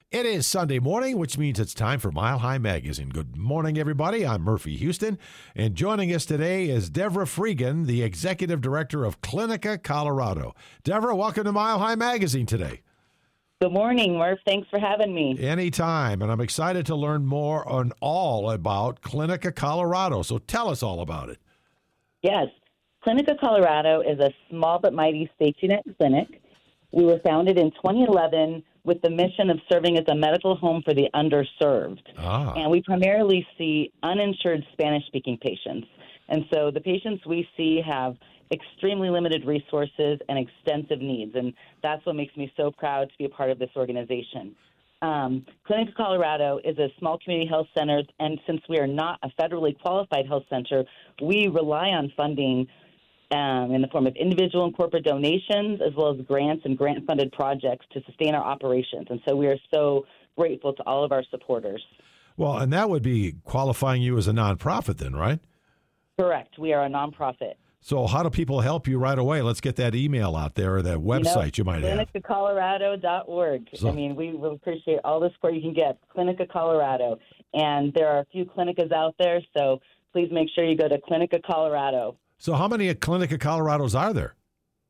It is Sunday morning, which means it's time for Mile High Magazine. Good morning, everybody. I'm Murphy Houston, and joining us today is Deborah Freegan, the Executive Director of Clinica Colorado. Deborah, welcome to Mile High Magazine today. Good morning, Murph. Thanks for having me. Anytime, and I'm excited to learn more on all about Clinica Colorado, so tell us all about it. Yes, Clinica Colorado is a small but mighty safety net clinic. We were founded in 2011 with the mission of serving as a medical home for the underserved. And we primarily see uninsured Spanish-speaking patients. And so the patients we see have extremely limited resources and extensive needs, and that's what makes me so proud to be a part of this organization. Clinica Colorado is a small community health center, and since we are not a federally qualified health center, we rely on funding in the form of individual and corporate donations, as well as grants and grant-funded projects to sustain our operations. And so we are so grateful to all of our supporters. Well, and that would be qualifying you as a nonprofit then, right? Correct. We are a nonprofit. So how do people help you right away? Let's get that email out there or that website you might have. ClinicaColorado.org. So, we will appreciate all the support you can get. Clinica Colorado. And there are a few clinicas out there, so please make sure you go to Clinica Colorado. So how many Clinica Colorados are there?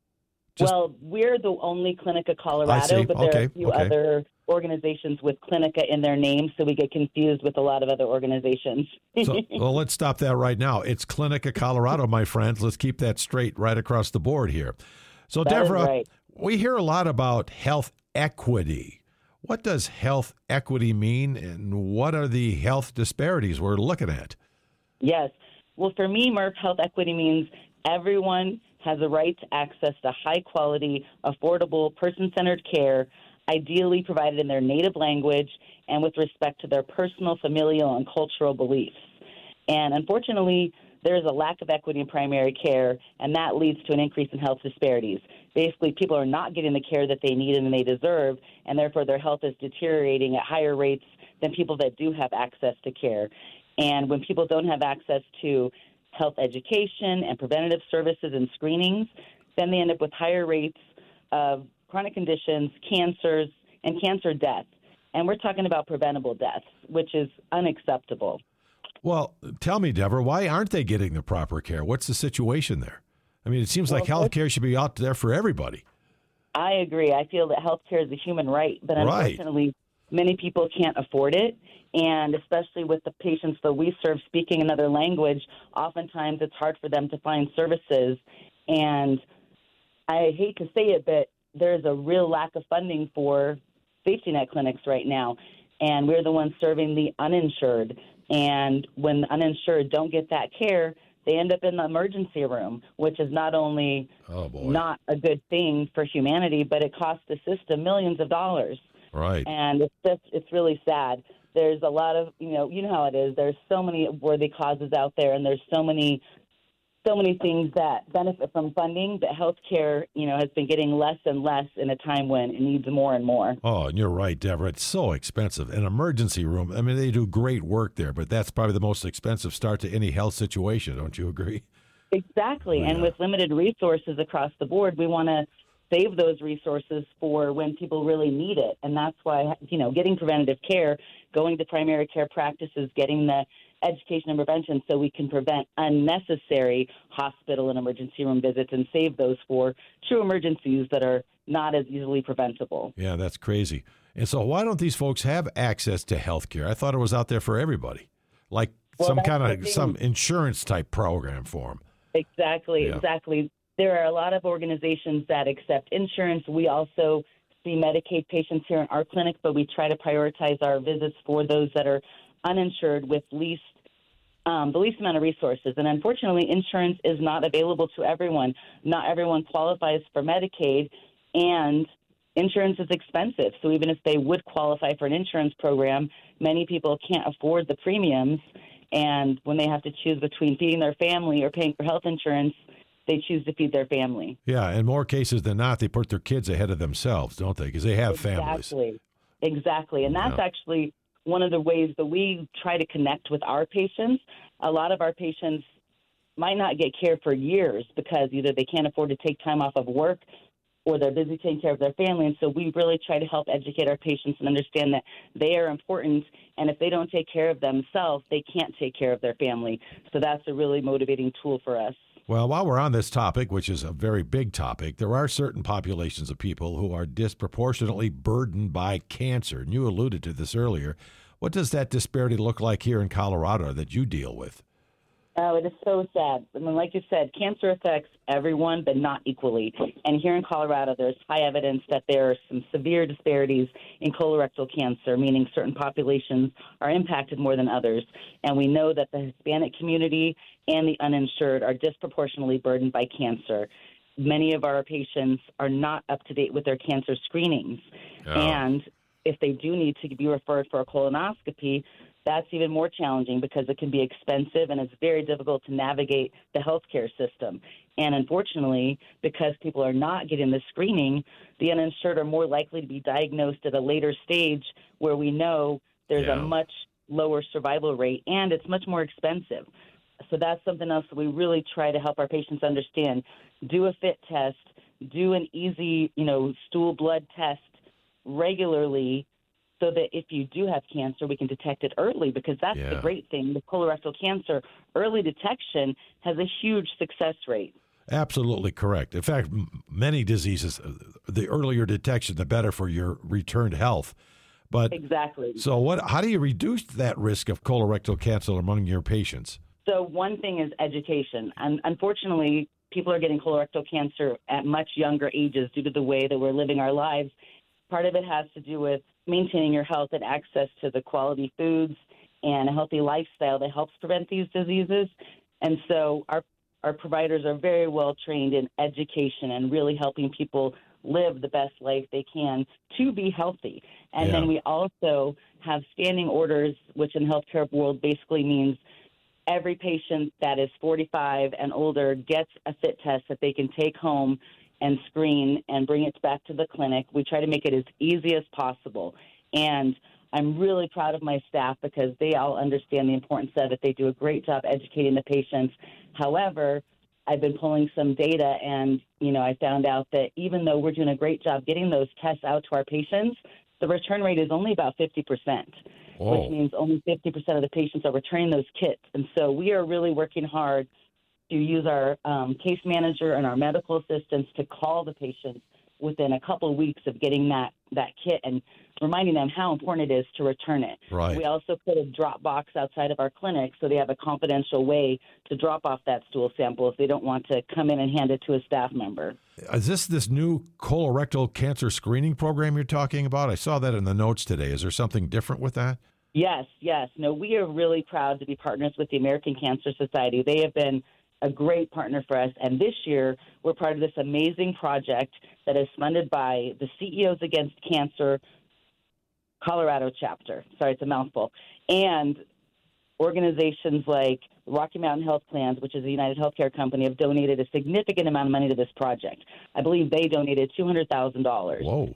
Well, we're the only Clinica Colorado, but there are a few other organizations with Clinica in their name, so we get confused with a lot of other organizations. Well, let's stop that right now. It's Clinica Colorado, my friends. Let's keep that straight right across the board here. So, That Deborah, is right. We hear a lot about health equity. What does health equity mean, and what are the health disparities we're looking at? Yes. Well, for me, Murph, health equity means everyone has a right to access to high-quality, affordable, person-centered care, ideally provided in their native language and with respect to their personal, familial, and cultural beliefs. And unfortunately, there is a lack of equity in primary care, and that leads to an increase in health disparities. Basically, people are not getting the care that they need and they deserve, and therefore their health is deteriorating at higher rates than people that do have access to care. And when people don't have access to health education and preventative services and screenings, then they end up with higher rates of chronic conditions, cancers, and cancer death. And we're talking about preventable deaths, which is unacceptable. Well, tell me, Deborah, why aren't they getting the proper care? What's the situation there? I mean, it seems like health care should be out there for everybody. I agree. I feel that health care is a human right, but unfortunately, many people can't afford it. And especially with the patients that we serve speaking another language, oftentimes it's hard for them to find services. And I hate to say it, but there's a real lack of funding for safety net clinics right now. And we're the ones serving the uninsured. And when the uninsured don't get that care, they end up in the emergency room, which is not only not a good thing for humanity, but it costs the system millions of dollars. Right. And it's really sad. There's a lot of, you know how it is. There's so many worthy causes out there, and there's so many things that benefit from funding, but healthcare, has been getting less and less in a time when it needs more and more. Oh, and you're right, Deborah. It's so expensive. An emergency room, I mean, they do great work there, but that's probably the most expensive start to any health situation. Don't you agree? Exactly. Yeah. And with limited resources across the board, we want to save those resources for when people really need it. And that's why, getting preventative care, going to primary care practices, getting the education and prevention so we can prevent unnecessary hospital and emergency room visits and save those for true emergencies that are not as easily preventable. Yeah, that's crazy. And so why don't these folks have access to health care? I thought it was out there for everybody, like some insurance type program for them. Exactly. There are a lot of organizations that accept insurance. We also see Medicaid patients here in our clinic, but we try to prioritize our visits for those that are uninsured with the least amount of resources. And unfortunately, insurance is not available to everyone. Not everyone qualifies for Medicaid, and insurance is expensive. So even if they would qualify for an insurance program, many people can't afford the premiums. And when they have to choose between feeding their family or paying for health insurance, they choose to feed their family. Yeah, in more cases than not, they put their kids ahead of themselves, don't they? Because they have families. Exactly. And that's actually one of the ways that we try to connect with our patients. A lot of our patients might not get care for years because either they can't afford to take time off of work or they're busy taking care of their family. And so we really try to help educate our patients and understand that they are important. And if they don't take care of themselves, they can't take care of their family. So that's a really motivating tool for us. Well, while we're on this topic, which is a very big topic, there are certain populations of people who are disproportionately burdened by cancer. And you alluded to this earlier. What does that disparity look like here in Colorado that you deal with? Oh, it is so sad. I mean, like you said, cancer affects everyone, but not equally. And here in Colorado, there's high evidence that there are some severe disparities in colorectal cancer, meaning certain populations are impacted more than others. And we know that the Hispanic community and the uninsured are disproportionately burdened by cancer. Many of our patients are not up to date with their cancer screenings. Oh. And if they do need to be referred for a colonoscopy, that's even more challenging because it can be expensive and it's very difficult to navigate the healthcare system. And unfortunately, because people are not getting the screening, the uninsured are more likely to be diagnosed at a later stage where we know there's a much lower survival rate and it's much more expensive. So that's something else that we really try to help our patients understand. Do a FIT test, do an easy, stool blood test regularly, so that if you do have cancer, we can detect it early, because that's the great thing. With colorectal cancer, early detection has a huge success rate. Absolutely correct. In fact, many diseases, the earlier detection, the better for your return to health. But exactly. So how do you reduce that risk of colorectal cancer among your patients? So one thing is education. And unfortunately, people are getting colorectal cancer at much younger ages due to the way that we're living our lives. Part of it has to do with maintaining your health and access to the quality foods and a healthy lifestyle that helps prevent these diseases. And so our providers are very well trained in education and really helping people live the best life they can to be healthy. And then we also have standing orders, which in healthcare world basically means every patient that is 45 and older gets a FIT test that they can take home and screen and bring it back to the clinic. We try to make it as easy as possible. And I'm really proud of my staff because they all understand the importance of it. They do a great job educating the patients. However, I've been pulling some data and, I found out that even though we're doing a great job getting those tests out to our patients, the return rate is only about 50%, which means only 50% of the patients are returning those kits. And so we are really working hard to use our case manager and our medical assistants to call the patients within a couple of weeks of getting that kit and reminding them how important it is to return it. Right. We also put a drop box outside of our clinic so they have a confidential way to drop off that stool sample if they don't want to come in and hand it to a staff member. Is this new colorectal cancer screening program you're talking about? I saw that in the notes today. Is there something different with that? Yes. No, we are really proud to be partners with the American Cancer Society. They have been a great partner for us. And this year, we're part of this amazing project that is funded by the CEOs Against Cancer Colorado chapter. Sorry, it's a mouthful. And organizations like Rocky Mountain Health Plans, which is a United Healthcare company, have donated a significant amount of money to this project. I believe they donated $200,000. Whoa.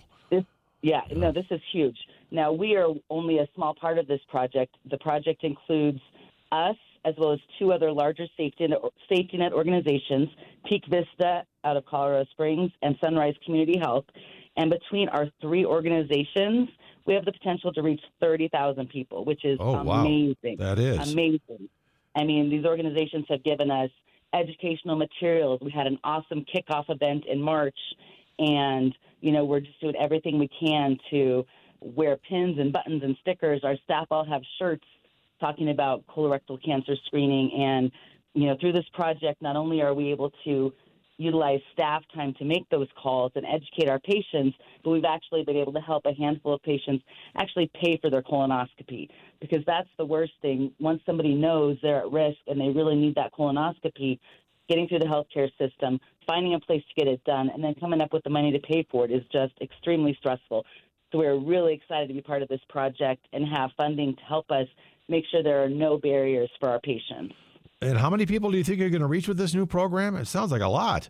This is huge. Now, we are only a small part of this project. The project includes us, as well as two other larger safety net organizations, Peak Vista out of Colorado Springs and Sunrise Community Health. And between our three organizations, we have the potential to reach 30,000 people, which is amazing. Wow. That is amazing. I mean, these organizations have given us educational materials. We had an awesome kickoff event in March, and, we're just doing everything we can to wear pins and buttons and stickers. Our staff all have shirts talking about colorectal cancer screening. And, through this project, not only are we able to utilize staff time to make those calls and educate our patients, but we've actually been able to help a handful of patients actually pay for their colonoscopy, because that's the worst thing. Once somebody knows they're at risk and they really need that colonoscopy, getting through the healthcare system, finding a place to get it done, and then coming up with the money to pay for it is just extremely stressful. So we're really excited to be part of this project and have funding to help us make sure there are no barriers for our patients. And how many people do you think you're going to reach with this new program? It sounds like a lot.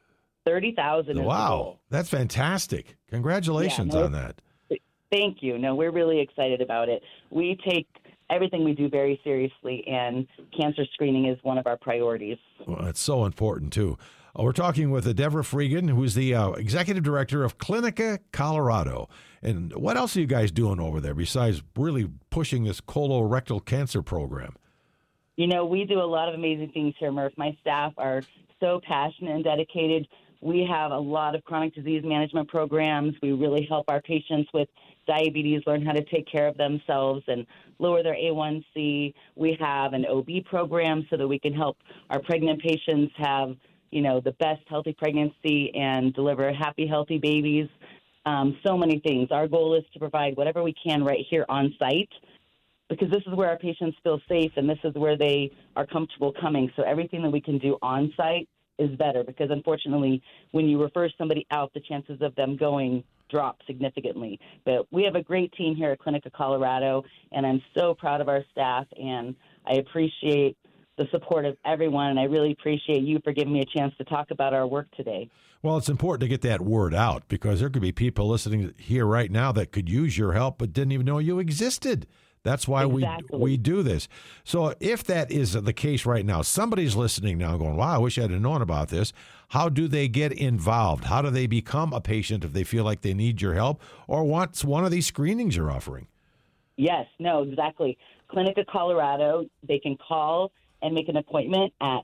30,000. Wow, that's fantastic. Congratulations on that. Thank you. No, we're really excited about it. We take everything we do very seriously, and cancer screening is one of our priorities. Well, it's so important, too. We're talking with Deborah Freegan, who's the executive director of Clinica Colorado. And what else are you guys doing over there besides really pushing this colorectal cancer program? You know, we do a lot of amazing things here, Murph. My staff are so passionate and dedicated. We have a lot of chronic disease management programs. We really help our patients with diabetes learn how to take care of themselves and lower their A1C. We have an OB program so that we can help our pregnant patients have, you know, the best healthy pregnancy and deliver happy, healthy babies. So many things. Our goal is to provide whatever we can right here on site, because this is where our patients feel safe and this is where they are comfortable coming. So everything that we can do on site is better, because unfortunately, when you refer somebody out, the chances of them going drop significantly. But we have a great team here at Clinica Colorado, and I'm so proud of our staff, and I appreciate the support of everyone, and I really appreciate you for giving me a chance to talk about our work today. Well, it's important to get that word out, because there could be people listening here right now that could use your help but didn't even know you existed. That's why we do this. So if that is the case right now, somebody's listening now going, wow, I wish I'd have known about this. How do they get involved? How do they become a patient if they feel like they need your help or want one of these screenings you're offering? Yes, no, exactly. Clinica Colorado, they can call and make an appointment at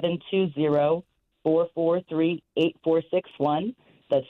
720-443-8461. That's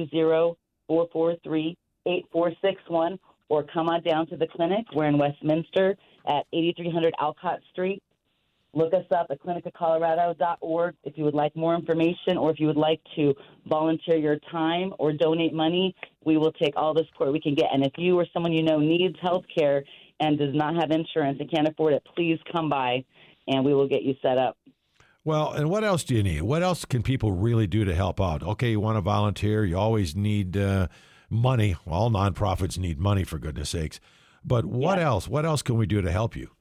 720-443-8461. Or come on down to the clinic. We're in Westminster at 8300 Alcott Street. Look us up at clinicacolorado.org if you would like more information, or if you would like to volunteer your time or donate money. We will take all the support we can get. And if you or someone you know needs health care and does not have insurance and can't afford it, please come by and we will get you set up. Well, and what else do you need? What else can people really do to help out? Okay, you want to volunteer. You always need money. All nonprofits need money, for goodness sakes. But what else? What else can we do to help you?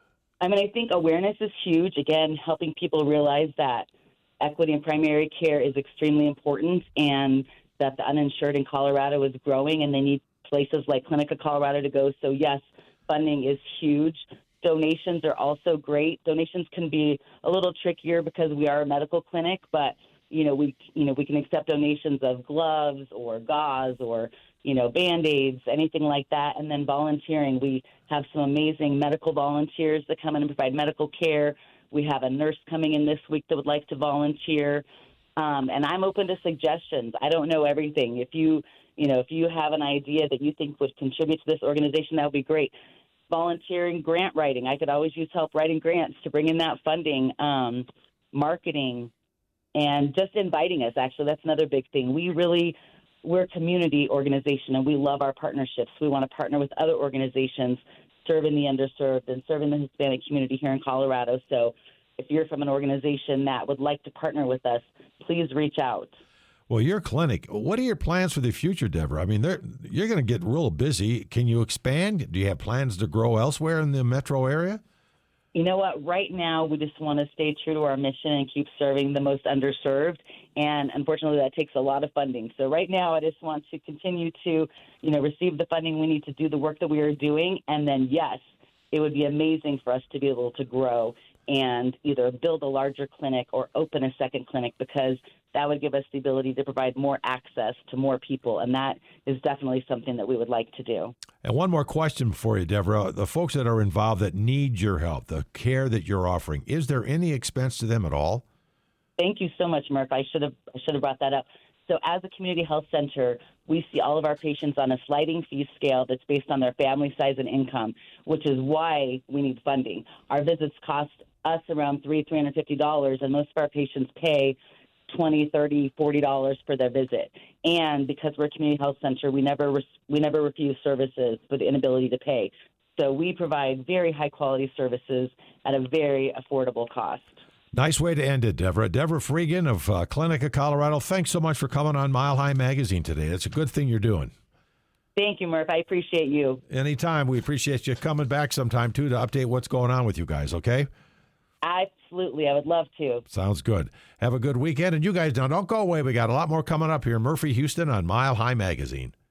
I mean, I think awareness is huge. Again, helping people realize that equity in primary care is extremely important, and that the uninsured in Colorado is growing, and they need places like Clinica Colorado to go. So, yes, funding is huge. Donations are also great. Donations can be a little trickier because we are a medical clinic, but we can accept donations of gloves or gauze or, Band-Aids, anything like that. And then volunteering. We have some amazing medical volunteers that come in and provide medical care. We have a nurse coming in this week that would like to volunteer. And I'm open to suggestions. I don't know everything. If you have an idea that you think would contribute to this organization, that would be great. Volunteering, grant writing. I could always use help writing grants to bring in that funding, marketing, and just inviting us. Actually, that's another big thing. We're a community organization, and we love our partnerships. We want to partner with other organizations serving the underserved and serving the Hispanic community here in Colorado. So if you're from an organization that would like to partner with us, please reach out. Well, your clinic, what are your plans for the future, Deborah? I mean, you're going to get real busy. Can you expand? Do you have plans to grow elsewhere in the metro area? You know what? Right now, we just want to stay true to our mission and keep serving the most underserved. And unfortunately, that takes a lot of funding. So right now, I just want to continue to, receive the funding we need to do the work that we are doing. And then, yes, it would be amazing for us to be able to grow and either build a larger clinic or open a second clinic, because that would give us the ability to provide more access to more people. And that is definitely something that we would like to do. And one more question for you, Deborah. The folks that are involved that need your help, the care that you're offering, is there any expense to them at all? Thank you so much, Murph. I should have brought that up. So as a community health center, we see all of our patients on a sliding fee scale that's based on their family size and income, which is why we need funding. Our visits cost us around $350, and most of our patients pay $20, $30, $40 for their visit. And because we're a community health center, we never refuse services with the inability to pay. So we provide very high-quality services at a very affordable cost. Nice way to end it, Deborah. Deborah Freegan of Clinica Colorado, thanks so much for coming on Mile High Magazine today. It's a good thing you're doing. Thank you, Murph. I appreciate you. Anytime. We appreciate you coming back sometime, too, to update what's going on with you guys, okay? Absolutely. I would love to. Sounds good. Have a good weekend. And you guys now, don't go away. We got a lot more coming up here. Murphy Houston on Mile High Magazine.